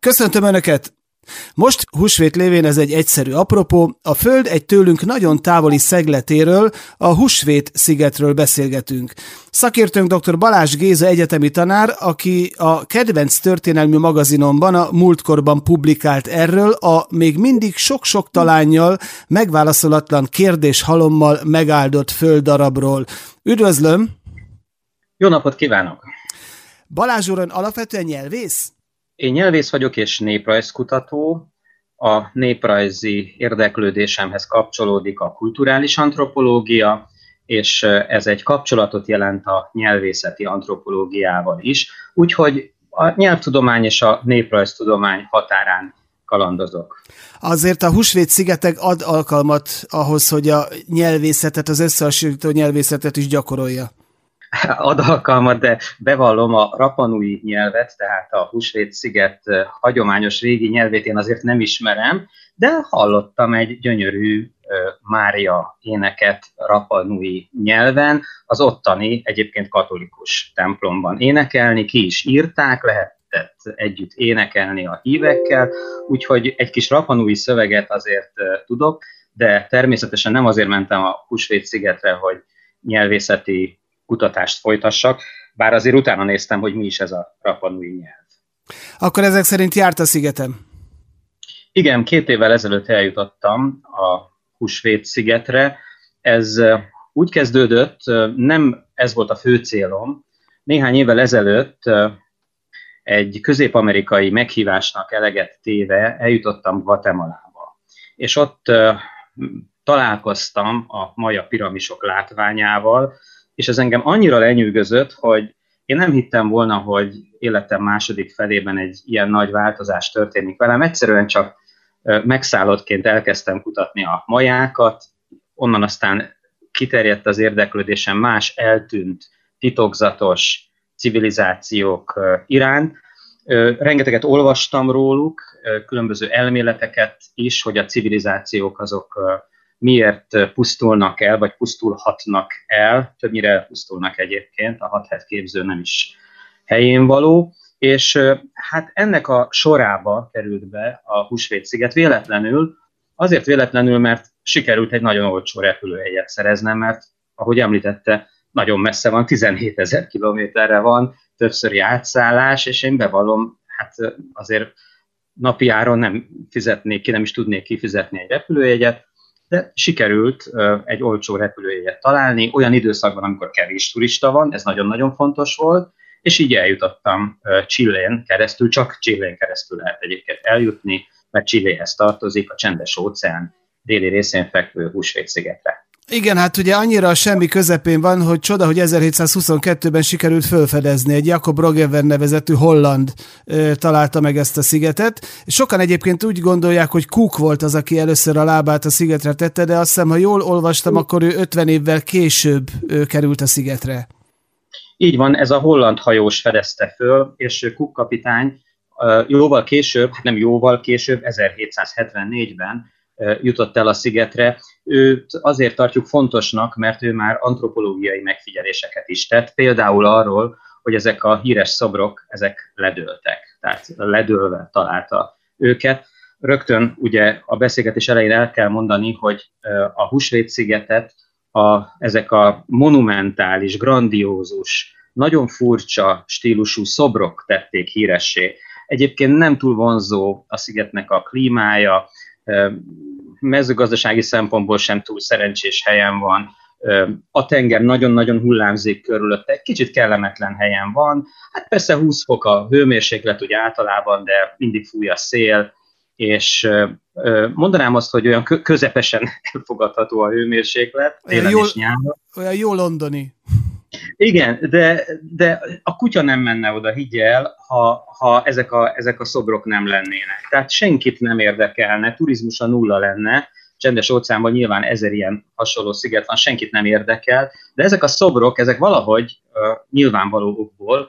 Köszöntöm Önöket! Most húsvét lévén ez egy egyszerű apropó, a Föld egy tőlünk nagyon távoli szegletéről, a Húsvét-szigetről beszélgetünk. Szakértőnk dr. Balázs Géza egyetemi tanár, aki a kedvenc történelmű magazinomban a múltkorban publikált erről a még mindig sok-sok talánnyal, megválaszolatlan kérdéshalommal megáldott földdarabról. Üdvözlöm! Jó napot kívánok! Balázs úr, ön alapvetően nyelvész? Én nyelvész vagyok és néprajzkutató. A néprajzi érdeklődésemhez kapcsolódik a kulturális antropológia, és ez egy kapcsolatot jelent a nyelvészeti antropológiával is. Úgyhogy a nyelvtudomány és a néprajztudomány határán kalandozok. Azért a Húsvét-szigetek ad alkalmat ahhoz, hogy a nyelvészetet, az összehasonlító nyelvészetet is gyakorolja. Ad alkalmat, de bevallom, a Rapa Nui nyelvet, tehát a Húsvét-sziget hagyományos régi nyelvét én azért nem ismerem, de hallottam egy gyönyörű Mária éneket Rapa Nui nyelven, az ottani egyébként katolikus templomban énekelni, ki is írták, lehetett együtt énekelni a hívekkel, úgyhogy egy kis Rapa Nui szöveget azért tudok, de természetesen nem azért mentem a Húsvét-szigetre, hogy nyelvészeti kutatást folytassak, bár azért utána néztem, hogy mi is ez a Rapa Nui nyelv. Akkor ezek szerint járt a szigeten? Igen, 2 évvel ezelőtt eljutottam a Húsvét-szigetre. Ez úgy kezdődött, nem ez volt a fő célom. Néhány évvel ezelőtt egy közép-amerikai meghívásnak eleget téve eljutottam Guatemalába. És ott találkoztam a maja piramisok látványával, és ez engem annyira lenyűgözött, hogy én nem hittem volna, hogy életem második felében egy ilyen nagy változás történik velem. Egyszerűen csak megszállottként elkezdtem kutatni a majákat, onnan aztán kiterjedt az érdeklődésem más eltűnt, titokzatos civilizációk iránt. Rengeteget olvastam róluk, különböző elméleteket is, hogy a civilizációk azok miért pusztulnak el, vagy pusztulhatnak el, többnyire pusztulnak egyébként, a hathet képző nem is helyén való, és hát ennek a sorába került be a Húsvét-sziget véletlenül, azért véletlenül, mert sikerült egy nagyon olcsó repülőjegyet szereznem, mert ahogy említette, nagyon messze van, 17 000 kilométerre van, többszöri átszállás, és én bevallom, hát azért napi áron nem fizetnék ki, nem is tudnék kifizetni egy repülőjegyet, de sikerült egy olcsó repülőjegyet találni, olyan időszakban, amikor kevés turista van, ez nagyon-nagyon fontos volt, és így eljutottam Chilén keresztül, csak Chilén keresztül lehet egyébként eljutni, mert Chiléhez tartozik, a Csendes-óceán déli részén fekvő Húsvét-szigetre. Igen, hát ugye annyira a semmi közepén van, hogy csoda, hogy 1722-ben sikerült felfedezni. Egy Jacob Roggeveen nevezetű holland találta meg ezt a szigetet. Sokan egyébként úgy gondolják, hogy Cook volt az, aki először a lábát a szigetre tette, de azt hiszem, ha jól olvastam, akkor ő 50 évvel később került a szigetre. Így van, ez a holland hajós fedezte föl, és Cook kapitány jóval később, nem jóval később, 1774-ben jutott el a szigetre. Őt azért tartjuk fontosnak, mert ő már antropológiai megfigyeléseket is tett, például arról, hogy ezek a híres szobrok, ezek ledőltek, tehát ledőlve találta őket. Rögtön ugye a beszélgetés elején el kell mondani, hogy a Húsvét-szigetet ezek a monumentális, grandiózus, nagyon furcsa stílusú szobrok tették híressé. Egyébként nem túl vonzó a szigetnek a klímája, mezőgazdasági szempontból sem túl szerencsés helyen van, a tenger nagyon-nagyon hullámzik körülötte, egy kicsit kellemetlen helyen van, hát persze 20 fok a hőmérséklet úgy általában, de mindig fúj a szél, és mondanám azt, hogy olyan közepesen elfogadható a hőmérséklet, télen és nyáron. Olyan jó londoni. Igen, de a kutya nem menne oda, higgyel, ha ezek a szobrok nem lennének. Tehát senkit nem érdekelne, turizmusa nulla lenne, Csendes-óceánban nyilván 1000 ilyen hasonló sziget van, senkit nem érdekel, de ezek a szobrok, ezek valahogy nyilvánvaló okból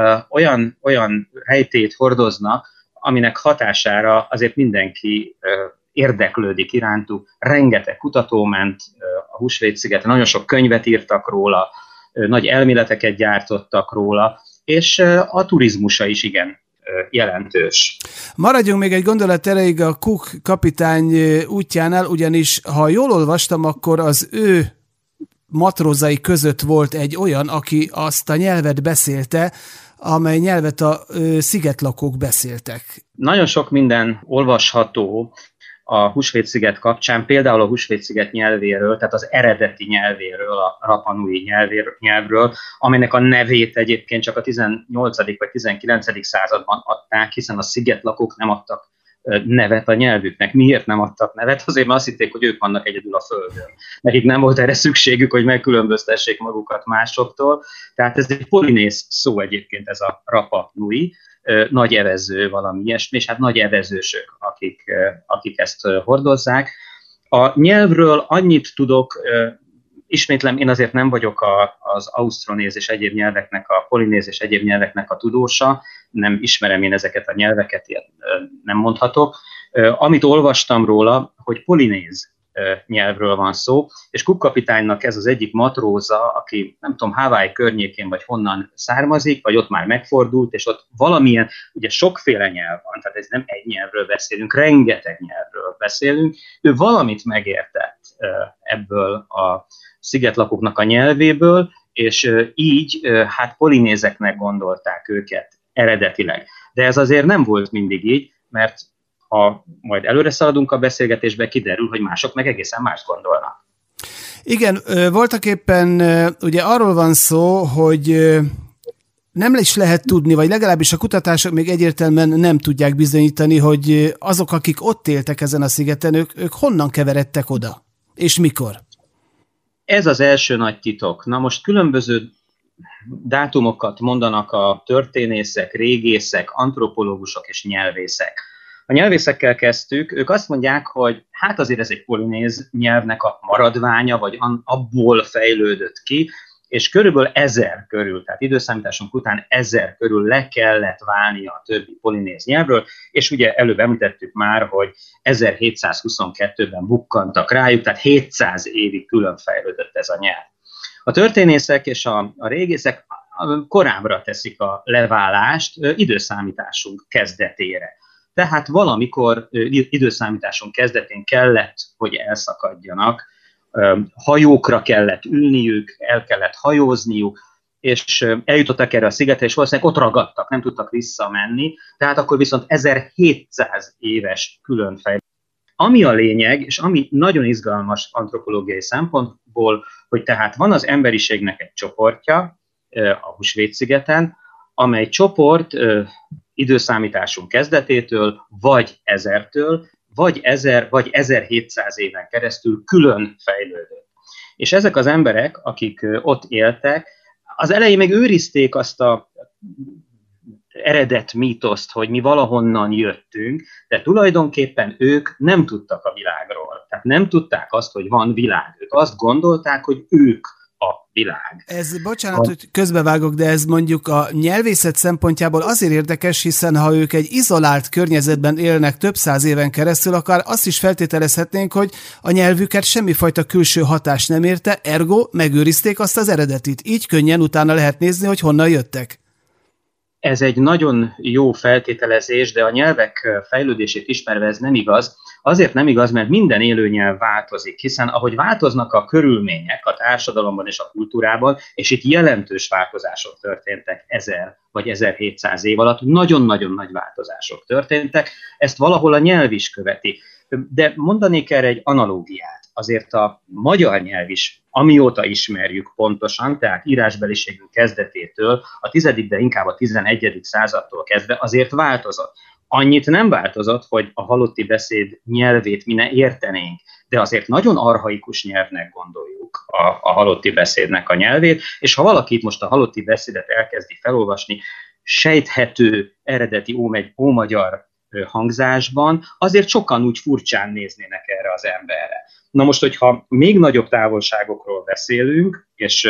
olyan rejtélyt hordoznak, aminek hatására azért mindenki érdeklődik irántuk. Rengeteg kutató ment a Húsvét-szigeten, nagyon sok könyvet írtak róla, nagy elméleteket gyártottak róla, és a turizmusa is igen jelentős. Maradjunk még egy gondolat erejéig a Cook kapitány útjánál, ugyanis ha jól olvastam, akkor az ő matrózai között volt egy olyan, aki azt a nyelvet beszélte, amely nyelvet a szigetlakók beszéltek. Nagyon sok minden olvasható a Húsvét-sziget kapcsán, például a Húsvét-sziget nyelvéről, tehát az eredeti nyelvéről, a Rapa Nui nyelvről, aminek a nevét egyébként csak a 18. vagy 19. században adták, hiszen a szigetlakók nem adtak nevet a nyelvüknek. Miért nem adtak nevet? Azért, mert azt hitték, hogy ők vannak egyedül a Földön. Nekik nem volt erre szükségük, hogy megkülönböztessék magukat másoktól. Tehát ez egy polinéz szó egyébként, ez a Rapa Nui, nagy evező valami ilyesmi, és hát nagy evezősök, akik ezt hordozzák. A nyelvről annyit tudok, ismétlem, én azért nem vagyok az ausztronéz és egyéb nyelveknek, a polinéz és egyéb nyelveknek a tudósa, nem ismerem én ezeket a nyelveket, ilyet nem mondhatok. Amit olvastam róla, hogy polinéz nyelvről van szó, és Cook kapitánynak ez az egyik matróza, aki nem tudom, Hawaii környékén vagy honnan származik, vagy ott már megfordult, és ott valamilyen, ugye sokféle nyelv van, tehát ez nem egy nyelvről beszélünk, rengeteg nyelvről beszélünk, ő valamit megértett ebből a szigetlakóknak a nyelvéből, és így hát polinézeknek gondolták őket eredetileg. De ez azért nem volt mindig így, mert ha majd előre szaladunk a beszélgetésbe, kiderül, hogy mások meg egészen mást gondolnak. Igen, voltak éppen ugye arról van szó, hogy nem is lehet tudni, vagy legalábbis a kutatások még egyértelműen nem tudják bizonyítani, hogy azok, akik ott éltek ezen a szigeten, ők honnan keveredtek oda, és mikor? Ez az első nagy titok. Na most különböző dátumokat mondanak a történészek, régészek, antropológusok és nyelvészek. A nyelvészekkel kezdtük, ők azt mondják, hogy hát azért ez egy polinéz nyelvnek a maradványa, vagy abból fejlődött ki, és körülbelül 1000 körül, tehát időszámításunk után 1000 körül le kellett válnia a többi polinéz nyelvről, és ugye előbb említettük már, hogy 1722-ben bukkantak rájuk, tehát 700 évig külön fejlődött ez a nyelv. A történészek és a régészek korábbra teszik a leválást időszámításunk kezdetére. Tehát valamikor időszámításunk kezdetén kellett, hogy elszakadjanak, hajókra kellett ülniük, el kellett hajózniuk, és eljutottak erre a szigetre, és valószínűleg ott ragadtak, nem tudtak visszamenni, tehát akkor viszont 1700 éves különfejlődés. Ami a lényeg, és ami nagyon izgalmas antropológiai szempontból, hogy tehát van az emberiségnek egy csoportja a Húsvét-szigeten, amely csoport időszámításunk kezdetétől, vagy 1000-től, vagy 1000, vagy 1700 éven keresztül külön fejlődött. És ezek az emberek, akik ott éltek, az elején még őrizték azt a eredet mítoszt, hogy mi valahonnan jöttünk, de tulajdonképpen ők nem tudtak a világról. Tehát nem tudták azt, hogy van világ. Ők azt gondolták, hogy ők a világ. Ez, bocsánat, hogy közbevágok, de ez mondjuk a nyelvészet szempontjából azért érdekes, hiszen ha ők egy izolált környezetben élnek több száz éven keresztül, akár azt is feltételezhetnénk, hogy a nyelvüket semmifajta külső hatás nem érte, ergo megőrizték azt az eredetit. Így könnyen utána lehet nézni, hogy honnan jöttek. Ez egy nagyon jó feltételezés, de a nyelvek fejlődését ismerve ez nem igaz. Azért nem igaz, mert minden élő nyelv változik, hiszen ahogy változnak a körülmények a társadalomban és a kultúrában, és itt jelentős változások történtek 1000 vagy 1700 év alatt, nagyon-nagyon nagy változások történtek, ezt valahol a nyelv is követi. De mondanék erre egy analógiát. Azért a magyar nyelv is, amióta ismerjük pontosan, tehát írásbeliségünk kezdetétől, a 10., de inkább a 11. századtól kezdve azért változott. Annyit nem változott, hogy a halotti beszéd nyelvét mi ne értenénk, de azért nagyon archaikus nyelvnek gondoljuk a halotti beszédnek a nyelvét, és ha valaki itt most a halotti beszédet elkezdi felolvasni, sejthető eredeti ómagyar hangzásban, azért sokan úgy furcsán néznének erre az emberre. Na most, hogyha még nagyobb távolságokról beszélünk, és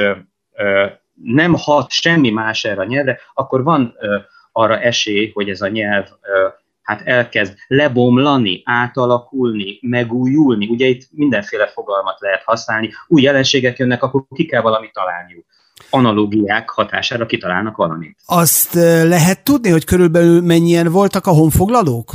nem hat semmi más erre a nyelvre, akkor van arra esély, hogy ez a nyelv hát elkezd lebomlani, átalakulni, megújulni. Ugye itt mindenféle fogalmat lehet használni, új jelenségek jönnek, akkor ki kell valamit találniuk. analógiák hatására kitalálnak valamit. Azt lehet tudni, hogy körülbelül mennyien voltak a honfoglalók?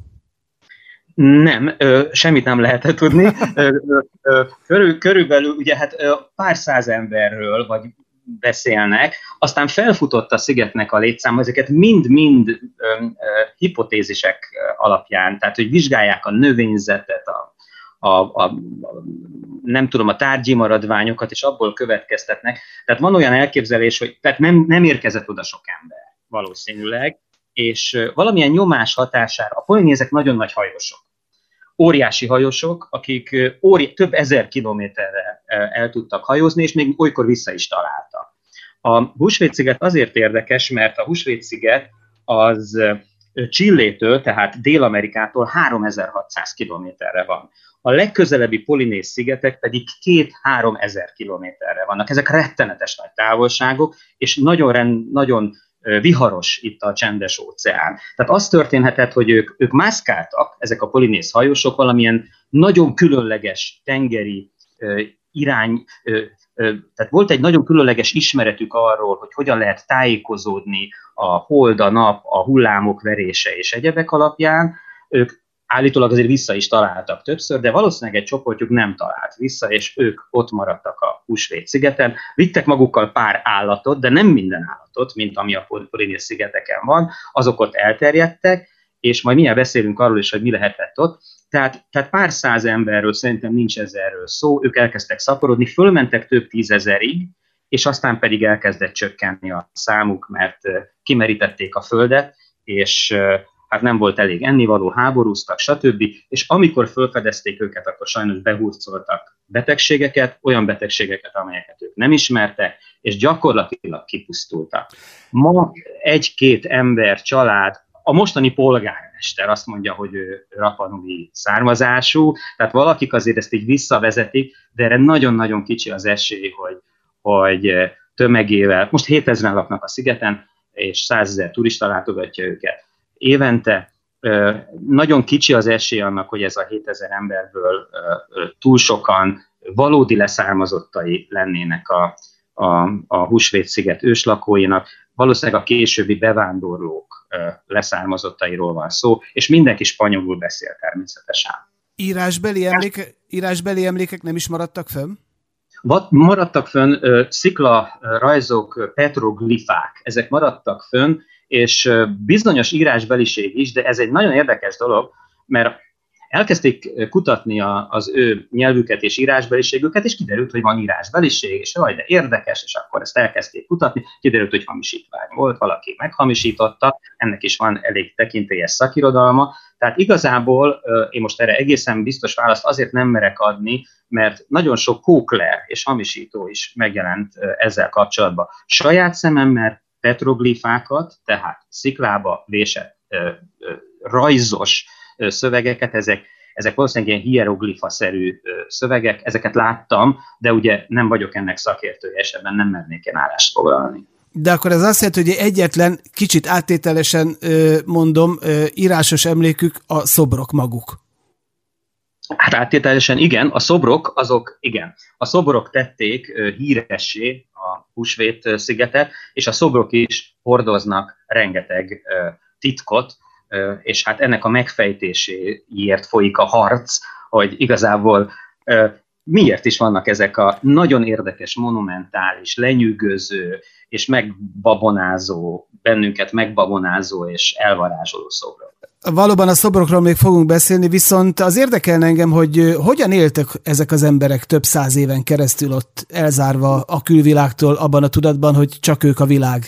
Nem, semmit nem lehetett tudni. Körülbelül ugye hát pár száz emberről vagy beszélnek, aztán felfutott a szigetnek a létszáma, ezeket mind-mind hipotézisek alapján, tehát hogy vizsgálják a növényzetet, nem tudom, a tárgyi maradványokat, és abból következtetnek. Tehát van olyan elképzelés, hogy tehát nem érkezett oda sok ember valószínűleg, és valamilyen nyomás hatására, a polinézek nagyon nagy hajósok, óriási hajósok, akik több ezer kilométerre el tudtak hajózni, és még olykor vissza is találtak. A Húsvét-sziget azért érdekes, mert a Húsvét-sziget az Chilétől, tehát Dél-Amerikától 3600 kilométerre van. A legközelebbi polinéz szigetek pedig 2-3 ezer kilométerre vannak. Ezek rettenetes nagy távolságok, és nagyon viharos itt a csendes óceán. Tehát az történhetett, hogy ők mászkáltak, ezek a polinéz hajósok, valamilyen nagyon különleges tengeri irány, tehát volt egy nagyon különleges ismeretük arról, hogy hogyan lehet tájékozódni a hold, a nap, a hullámok verése és egyebek alapján. Ők állítólag azért vissza is találtak többször, de valószínűleg egy csoportjuk nem talált vissza, és ők ott maradtak a Húsvét-szigeten. Vittek magukkal pár állatot, de nem minden állatot, mint ami a Polinéz szigeteken van, azok ott elterjedtek, és majd mindjárt beszélünk arról is, hogy mi lehetett ott. Tehát pár száz emberről szerintem nincs ezerről szó, ők elkezdtek szaporodni, fölmentek több tízezerig, és aztán pedig elkezdett csökkenni a számuk, mert kimerítették a földet, és hát nem volt elég ennivaló, háborúztak, stb. És amikor felfedezték őket, akkor sajnos behurcoltak betegségeket, olyan betegségeket, amelyeket ők nem ismertek, és gyakorlatilag kipusztultak. Ma egy-két ember, család, a mostani polgármester azt mondja, hogy ő rapanui származású, tehát valakik azért ezt így visszavezetik, de erre nagyon-nagyon kicsi az esély, hogy tömegével, most 7000-en laknak a szigeten, és 100 000 turista látogatja őket évente, nagyon kicsi az esély annak, hogy ez a 7000 emberből túl sokan valódi leszármazottai lennének a Húsvét-sziget őslakóinak. Valószínűleg a későbbi bevándorlók leszármazottairól van szó, és mindenki spanyolul beszél természetesen. Írásbeli emlékek nem is maradtak fönn? Maradtak fönn sziklarajzok, petroglifák, ezek maradtak fönn, és bizonyos írásbeliség is, de ez egy nagyon érdekes dolog, mert elkezdték kutatni az ő nyelvüket és írásbeliségüket, és kiderült, hogy van írásbeliség, és jaj, de érdekes, és akkor ezt elkezdték kutatni, kiderült, hogy hamisítvány volt, valaki meghamisította, ennek is van elég tekintélyes szakirodalma, tehát igazából én most erre egészen biztos választ azért nem merek adni, mert nagyon sok kókler és hamisító is megjelent ezzel kapcsolatban. Saját szememmel petroglifákat, tehát sziklába vésett rajzos szövegeket, ezek valószínűleg ilyen hieroglifa-szerű szövegek, ezeket láttam, de ugye nem vagyok ennek szakértője, és ebben nem mernék én állást foglalni. De akkor ez azt jelenti, hogy egyetlen, kicsit áttételesen mondom, írásos emlékük a szobrok maguk. Hát áttételesen igen, a szobrok, azok igen. A szobrok tették híressé a Húsvét-szigetet, és a szobrok is hordoznak rengeteg titkot, és hát ennek a megfejtéséért folyik a harc, hogy igazából miért is vannak ezek a nagyon érdekes, monumentális, lenyűgöző és bennünket megbabonázó és elvarázsoló szobrok. Valóban a szobrokról még fogunk beszélni, viszont az érdekelne engem, hogy hogyan éltek ezek az emberek több száz éven keresztül ott elzárva a külvilágtól, abban a tudatban, hogy csak ők a világ.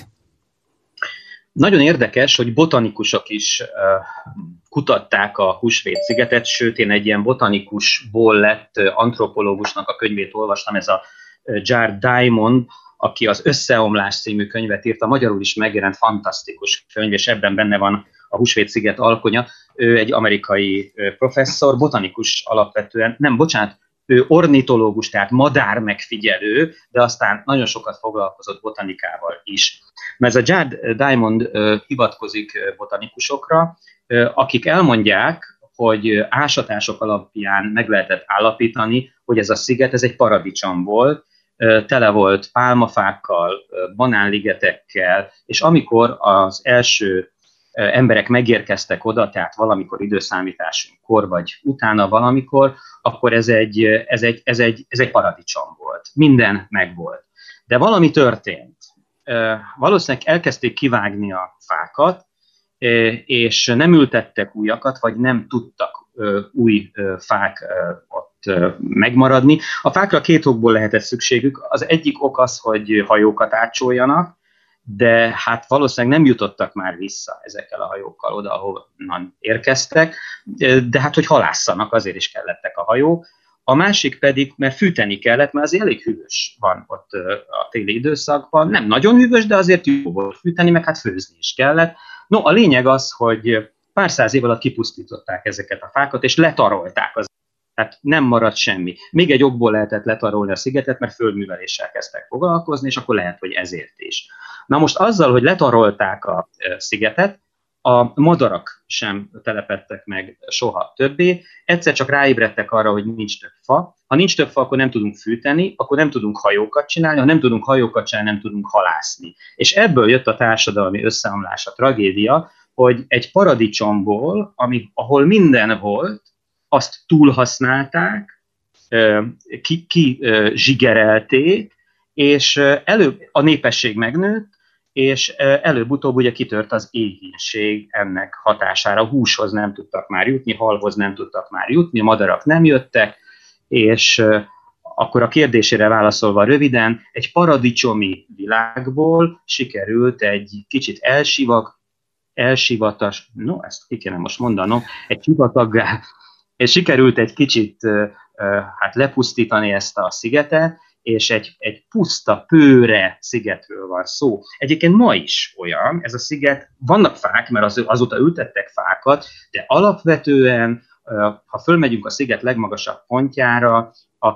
Nagyon érdekes, hogy botanikusok is kutatták a Húsvét-szigetet, sőt én egy ilyen botanikusból lett antropológusnak a könyvét olvastam, ez a Jared Diamond, aki az Összeomlás című könyvet írta, magyarul is megjelent fantasztikus könyv, és ebben benne van a Húsvét-sziget alkonya. Ő egy amerikai professzor, botanikus alapvetően, ő ornitológus, tehát madár megfigyelő, de aztán nagyon sokat foglalkozott botanikával is. Mert ez a Jared Diamond hivatkozik botanikusokra, akik elmondják, hogy ásatások alapján meg lehetett állapítani, hogy ez a sziget, ez egy paradicsom volt, tele volt pálmafákkal, banánligetekkel, és amikor az első emberek megérkeztek oda, tehát valamikor időszámításunkkor, vagy utána valamikor, akkor ez egy paradicsom volt. Minden megvolt. De valami történt. Valószínűleg elkezdték kivágni a fákat, és nem ültettek újakat, vagy nem tudtak új fák ott megmaradni. A fákra 2 okból lehetett szükségük. Az egyik ok az, hogy hajókat átsoljanak, de hát valószínűleg nem jutottak már vissza ezekkel a hajókkal oda, ahonnan érkeztek, de hát, hogy halászanak, azért is kellettek a hajók. A másik pedig, mert fűteni kellett, mert azért elég hűvös van ott a téli időszakban. Nem nagyon hűvös, de azért jó volt fűteni, meg hát főzni is kellett. No, a lényeg az, hogy pár száz év alatt kipusztították ezeket a fákat, és letarolták az. Tehát nem maradt semmi. Még egy okból lehetett letarolni a szigetet, mert földműveléssel kezdtek foglalkozni, és akkor lehet, hogy ezért is. Na most azzal, hogy letarolták a szigetet, a madarak sem telepedtek meg soha többé, egyszer csak ráébredtek arra, hogy nincs több fa. Ha nincs több fa, akkor nem tudunk fűteni, akkor nem tudunk hajókat csinálni, ha nem tudunk hajókat csinálni, nem tudunk halászni. És ebből jött a társadalmi összeomlás, a tragédia, hogy egy paradicsomból, ahol minden volt, azt túlhasználták, zsigerelték, és előbb a népesség megnőtt, és előbb-utóbb ugye kitört az éhínség ennek hatására. Húshoz nem tudtak már jutni, halhoz nem tudtak már jutni, madarak nem jöttek, és akkor a kérdésére válaszolva röviden, egy paradicsomi világból sikerült egy kicsit elsivatas, ezt ki kéne most mondanom, egy sivataggá, és sikerült egy kicsit lepusztítani ezt a szigetet, és egy puszta, pőre szigetről van szó. Egyébként ma is olyan, ez a sziget, vannak fák, mert azóta ültettek fákat, de alapvetően, ha fölmegyünk a sziget legmagasabb pontjára,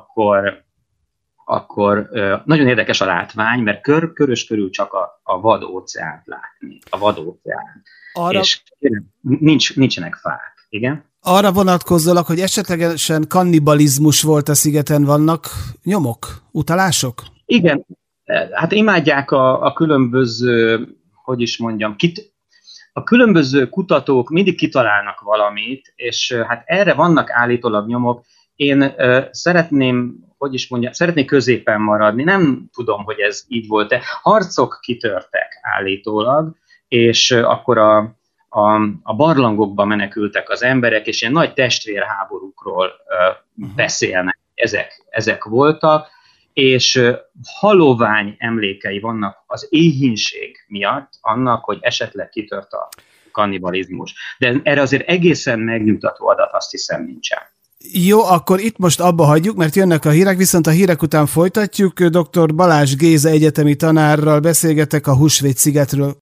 akkor nagyon érdekes a látvány, mert körös körül csak a vad óceánt látni. A vad óceán. És nincsenek fák. Igen? Arra vonatkozólag, hogy esetlegesen kannibalizmus volt a szigeten, vannak nyomok, utalások? Igen, hát imádják a különböző, hogy is mondjam, a különböző kutatók mindig kitalálnak valamit, és hát erre vannak állítólag nyomok. Én szeretnék középen maradni, nem tudom, hogy ez így volt-e. Harcok kitörtek állítólag, és akkor a barlangokba menekültek az emberek, és ilyen nagy testvérháborúkról beszélnek, ezek voltak, és halovány emlékei vannak az éhínség miatt, annak, hogy esetleg kitört a kannibalizmus. De erre azért egészen megnyugtató adat azt hiszem nincsen. Jó, akkor itt most abba hagyjuk, mert jönnek a hírek, viszont a hírek után folytatjuk. Dr. Balázs Géza egyetemi tanárral beszélgetek a Húsvét-szigetről.